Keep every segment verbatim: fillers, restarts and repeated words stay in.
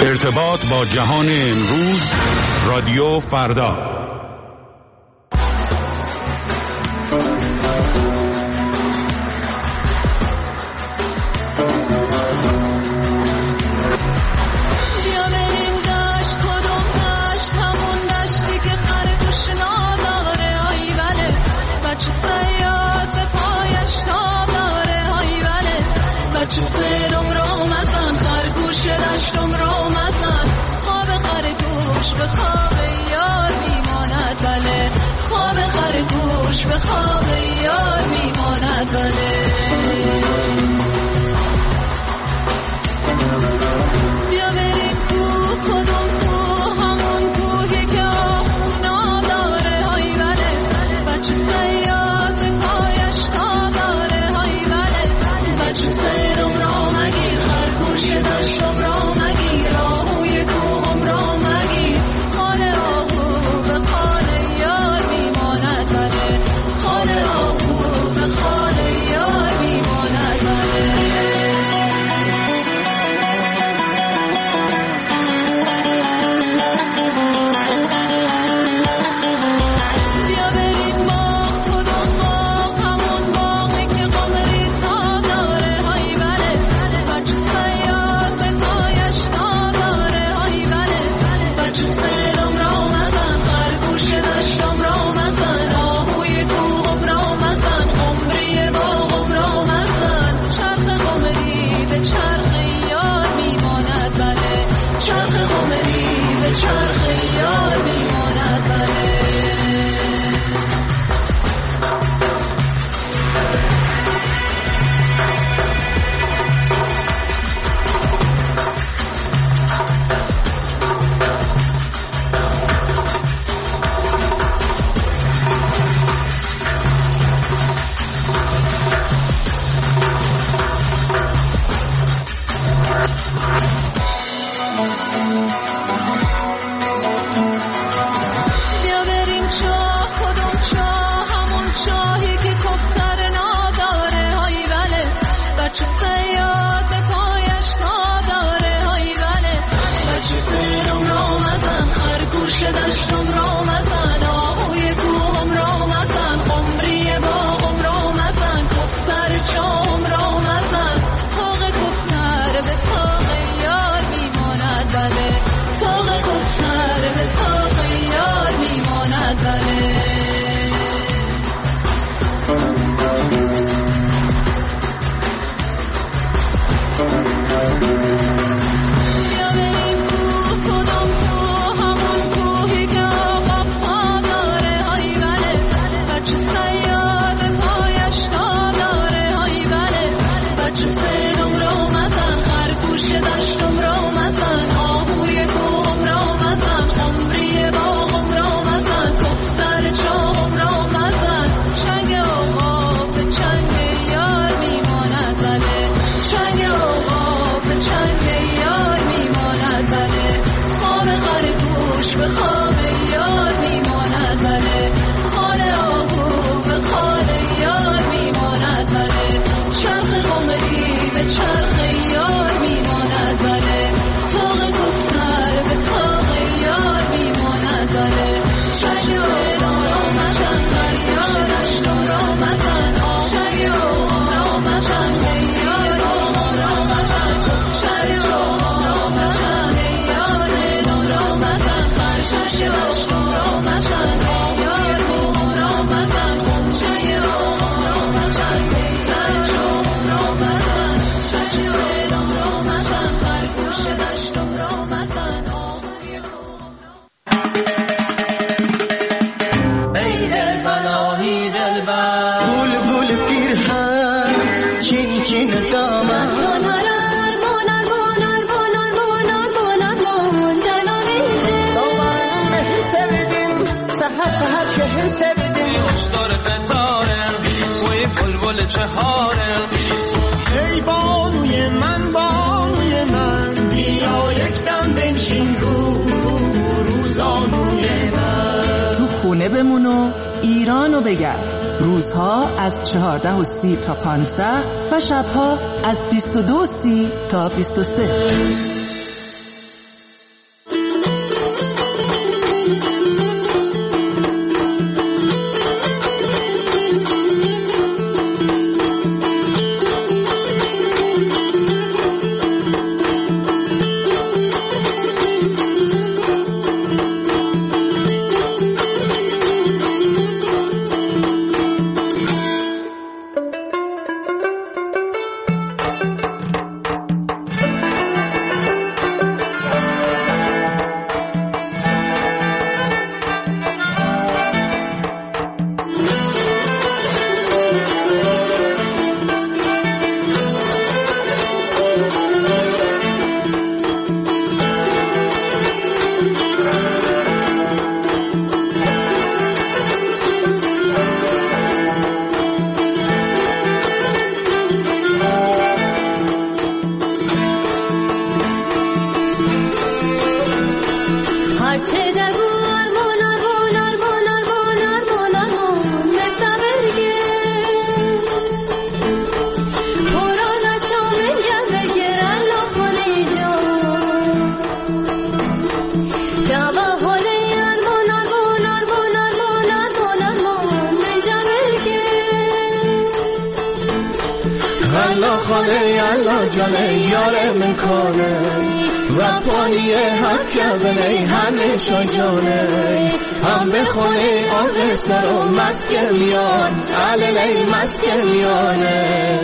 ارتباط با جهان امروز، رادیو فردا. ای بانوی من بانوی من بیا یک دم بنشین رو روزانوی من تو خونه بمون و ایرانو بگرد. روزها از چهارده و سی تا پانزده و شبها از بیست و دو و سی تا بیست و سه. جانه یار من کنه و پانی حق کردنه همه شجانه هم بخونه آقه سر و مسکر میان علیلی مسکر میانه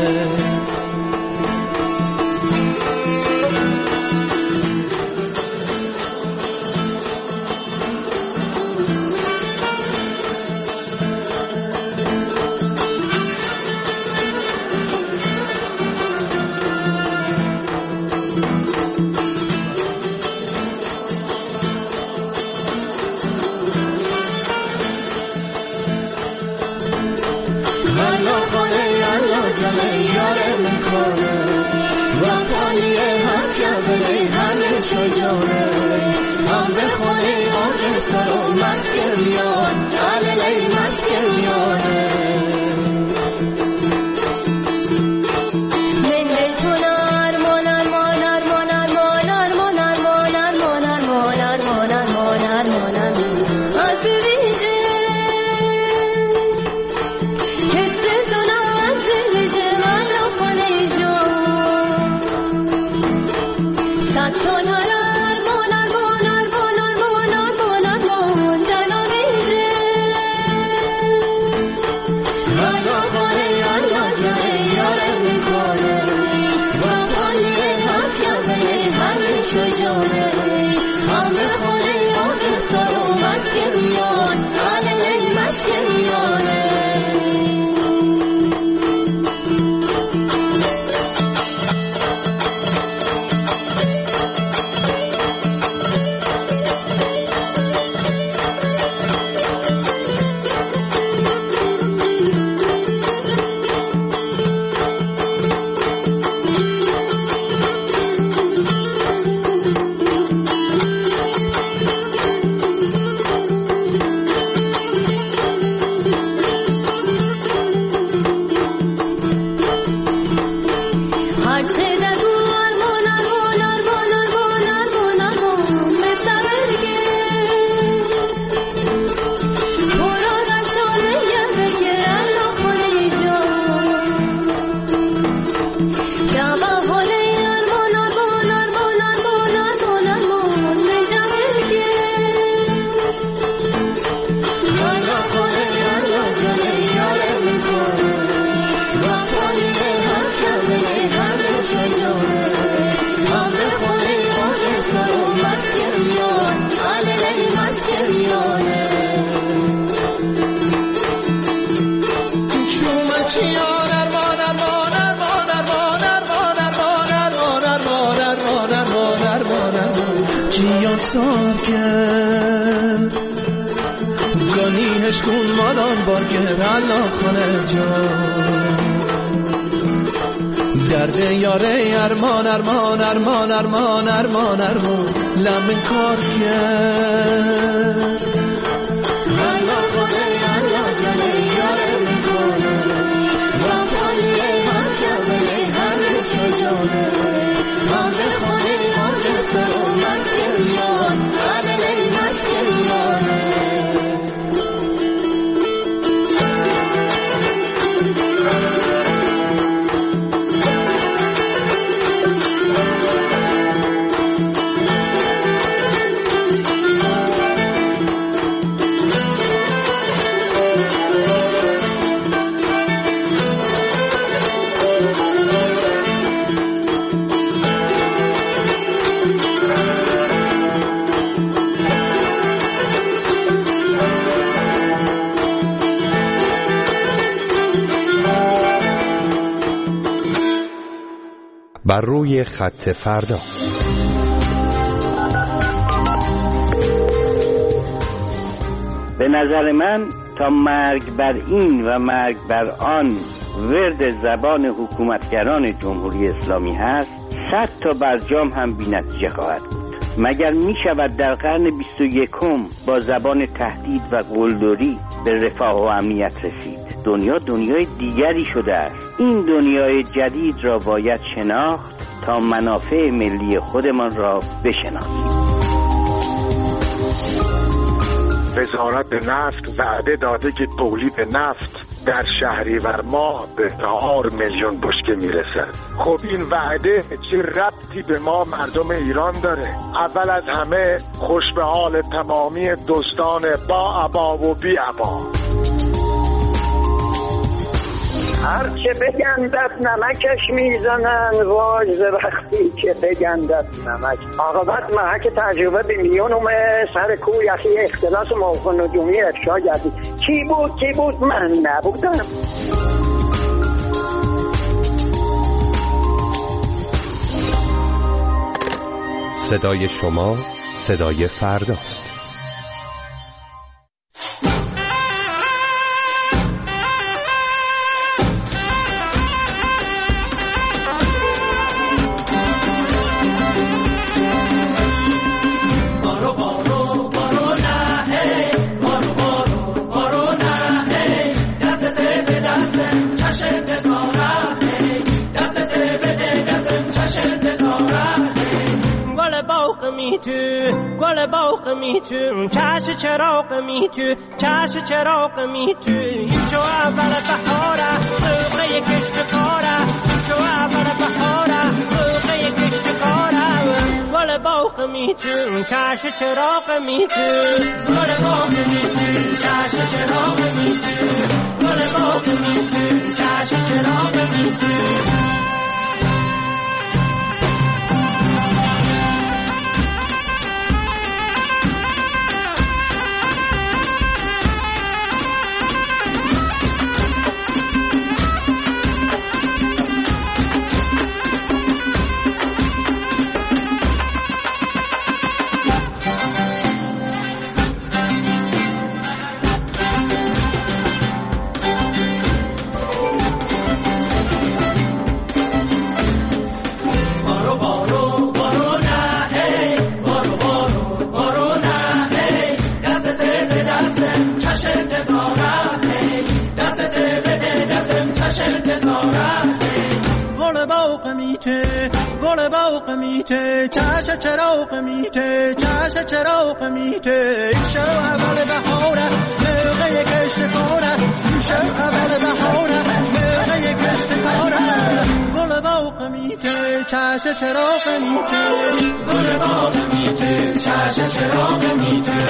هم بخونه آقه سر و مسکر میان علیلی مسکر میانه من دلتون ارمان ارمان ارمان ارمان ارمان ارمان ارمان ارمان ارمان ارمان ارمان از ویژه حستون از ویژه من خانه جان صد سال گانیهش کن مادان بارگر الله خانه جان درد یاره ارمان ارمان ارمان ارمان ارمان ارمان لمن کار کرد الله خانه الله جانه یاره من کنه و پانیه هم کبله همه شجانه هم بخونه آقه سر و مسکر میان علیلی مسکر میانه بر روی خط فردا. به نظر من تا مرگ بر این و مرگ بر آن ورد زبان حکومتگران جمهوری اسلامی هست، صد تا برجام هم بی‌نتیجه خواهد بود. مگر می شود در قرن بیست و یکم با زبان تهدید و قلدری به رفاه و امنیت رسید؟ دنیا دنیای دیگری شده است. این دنیای جدید را باید شناخت تا منافع ملی خودمان را بشناسیم. وزارت نفت وعده داده که تولید نفت در شهریور ماه به چهار میلیون بشکه میرسد. خب این وعده چه ربطی به ما مردم ایران داره؟ اول از همه خوش به حال تمامی دوستان با عبا و بی عبا. هر چه بگندد نمکش میزنن، واج ز وقتی که بگندد نمک. عاقبت محک تجربه بیلیونوم سر کو یخی اختلاس موقع نجومی افشا گردید. کی بود کی بود؟ من نبودم. صدای شما صدای فرداست. گل باغ می تو چش چراغ می تو چش چراغ می تو شو اول بهاره موقع کشت کاره شو اول بهاره موقع کشت کاره گل باغ می تو چش چراغ می تو گل باغ می تو چش چراغ می تو گل باغ می تو چش چراغ می تو. گل باغ میته چش چراغ میته چش چراغ میته شو اول بهاره موقع کشت کاره شو اول بهاره موقع کشت کاره گل باغ میته چش چراغ میته گل باغ میته چش چراغ میته.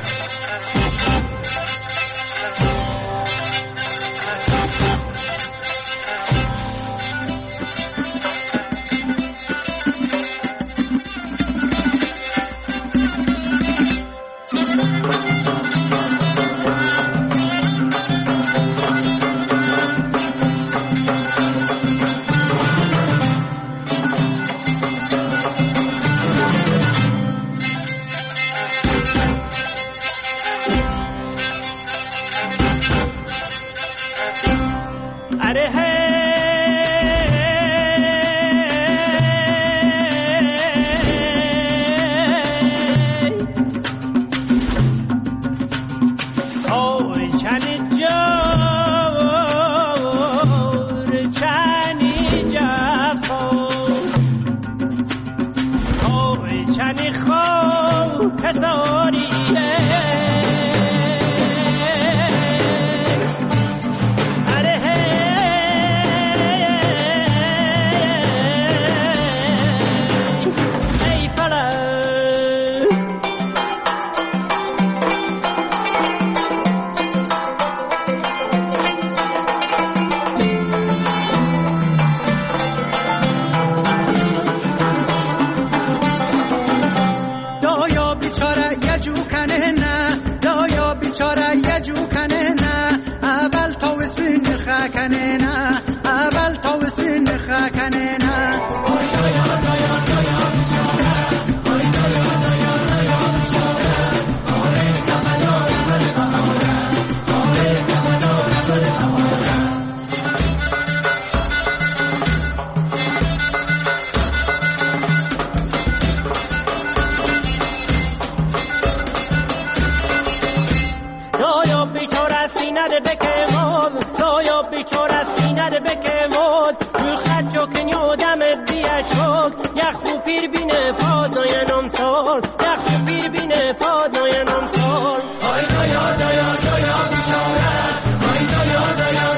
پیر بینه پاد ناینم سال یخ پیر بینه پاد ناینم سال آی دایا دایا دایا بیچاره آی دایا دایا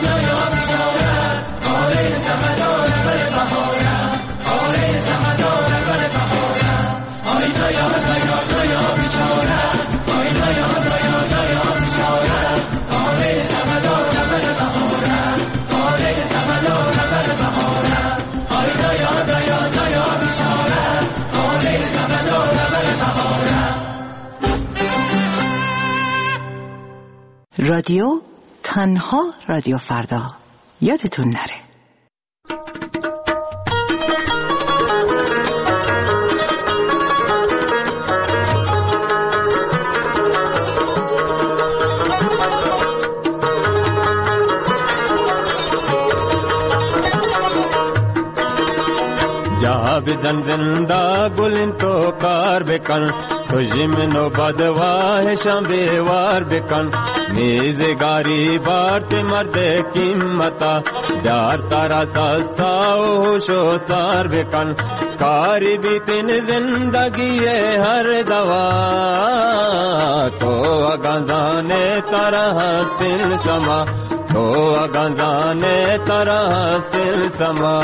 رادیو تنها رادیو فردا، یادتون نره. جاب جن زندہ گلن تو کار بکن تجھی میں نو بدواہ شام بیوار بکن نیزگاری بارت مرد قیمتا دیار تارا ساساو شو سار بکن کاری بیتن زندگی ہر دوا تو اگانزانے تارا حسن سما تو اگانزانے تارا حسن سما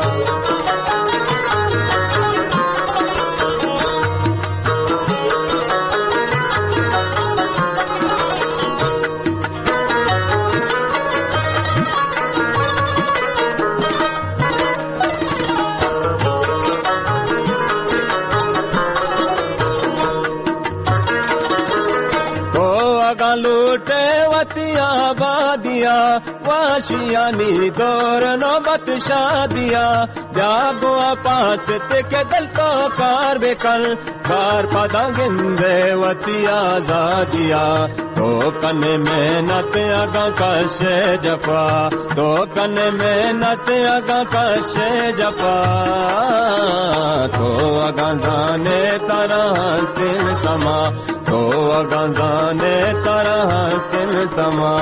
لوٹے وتیا بادیا واشیانی دور نوبت شادیا جاگو پاس کے دل تو کار بکل کار پدا گندے وتیا زادیا تو کن میں نت اگا کش جفا تو کن میں نت اگا کش جفا تو اگا جانے تارا حسن سما تو اگا جانے تارا حسن سما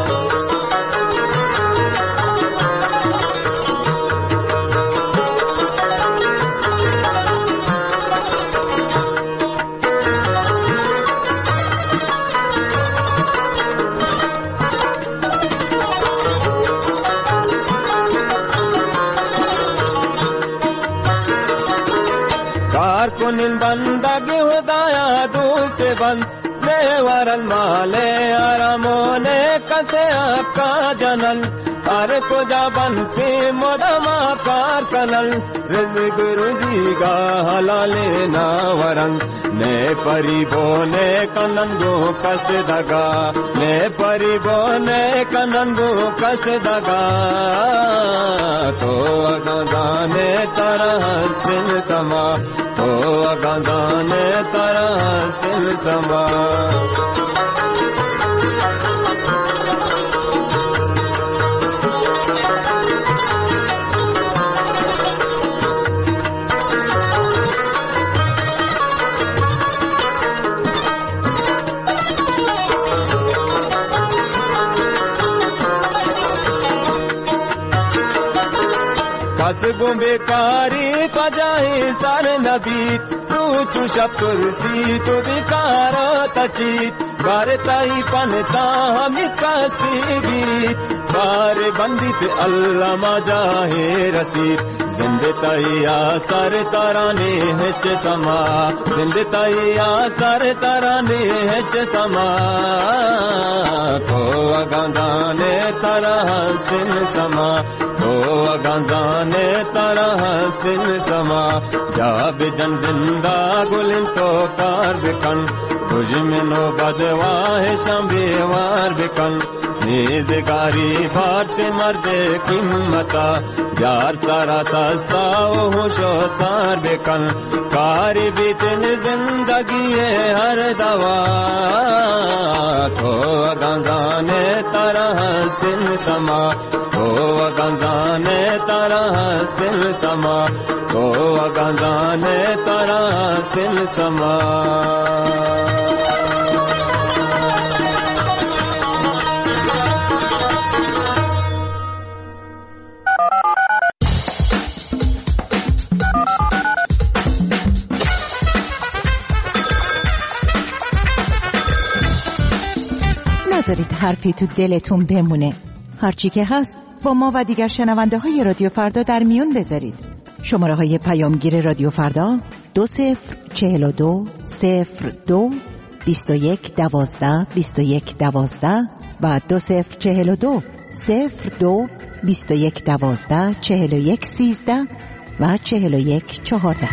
کارکنن بندگی ہدایا دوست بند میوار المالے آرامونے کسے آپ کا جنل ہر کو جا بنتی مدما کار کنل رزق روزی گا حلالے نا ورنگ نے پری بونے کننگو کس دگا نے پری بونے کننگو کس دگا تو اگاندانے تارا حسن سما تو اگاندانے تارا حسن سما کسگو بیکاری پجائی سر نبیت روچو شب کرسی تو بیکار تچیت بارتائی پنتا ہمی کسی گیت بار بندیت اللہ مجاہے رسید زندتائی آثار تارانے ہچ سما زندتائی آثار تارانے ہچ سما تو اگاندانے تارا حسن سما تو اگاندانے تارا حسن سما جاب جن زندہ گلن تو کار بکن تجھ میں نو بدواہ شام بیوار بکن نیزگاری بھارت مرد قیمتا یار تارا ساساو ہوشو سار بکن کاری بیتن زندگی ہر دوا تو اگانزانے تارا حسن سما تو اگانزانے تارا حسن سما تو اگانزانے تارا حسن سما نذارید حرفی تو دلتون بمونه. هرچی که هست با ما و دیگر شنونده های رادیو فردا در میون بذارید. شماره های پیامگیر رادیو فردا دو صفر چهل و دو صفر دو بیست و یک دوازده بیست و یک دوازده و دو صفر چهل و دو صفر دو بیست و یک دوازده چهل و یک سیزده و چهل و یک چهارده.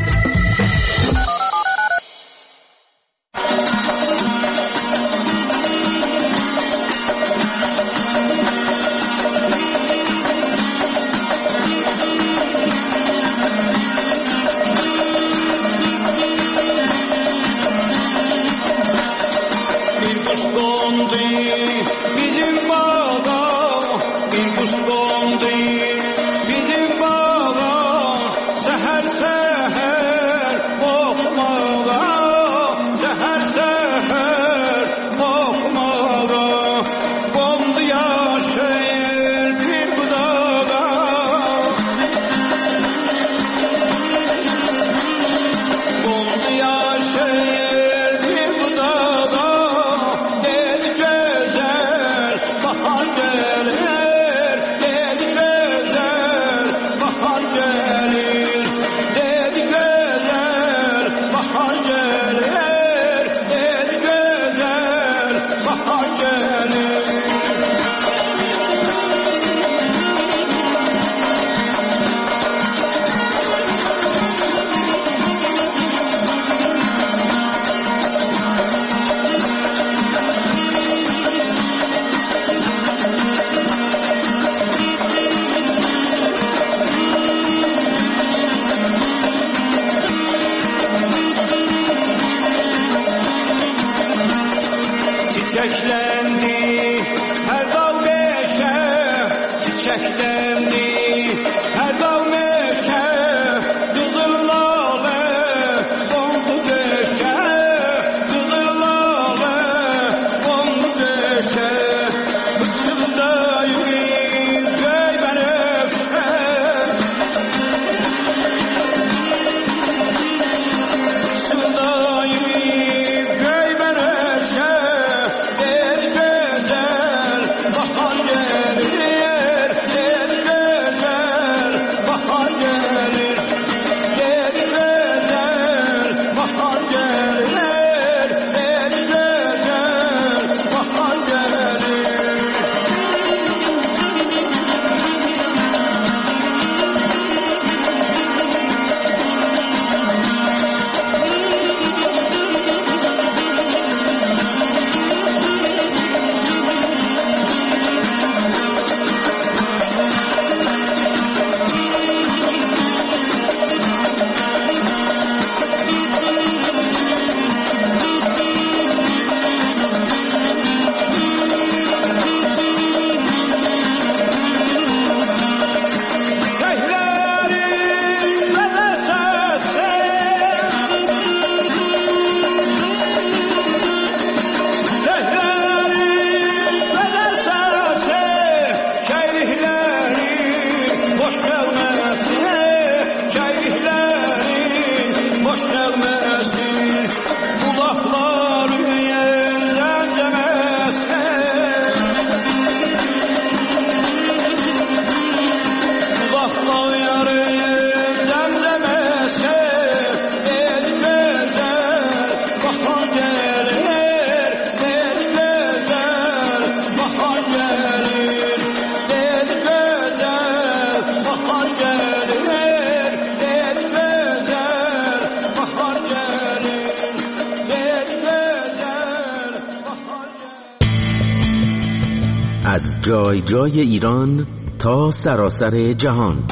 از جای جای ایران تا سراسر جهان،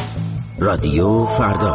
رادیو فردا.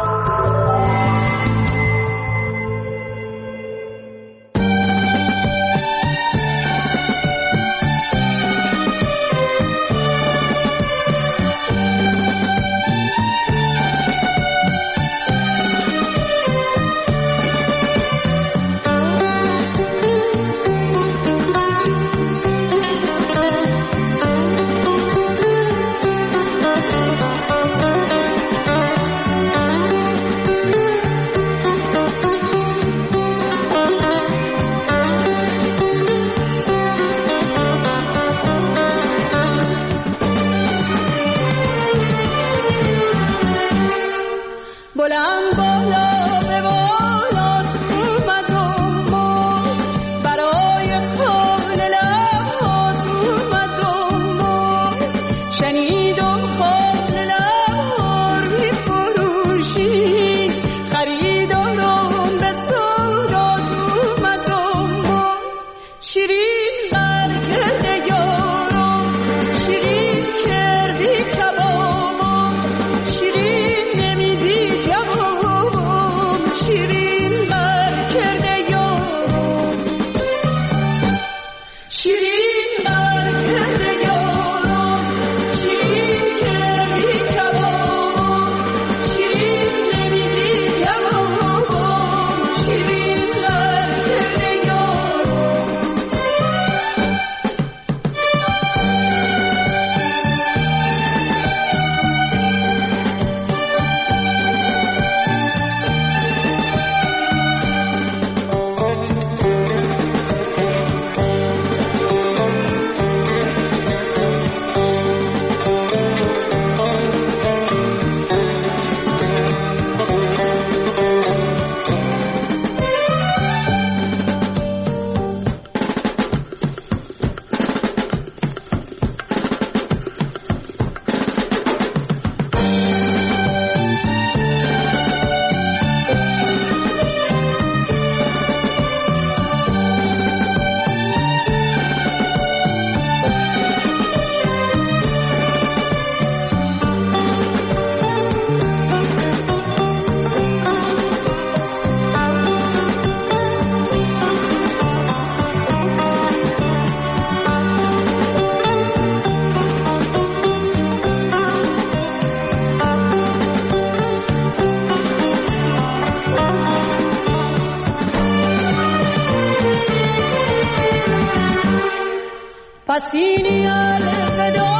حسینی الوداع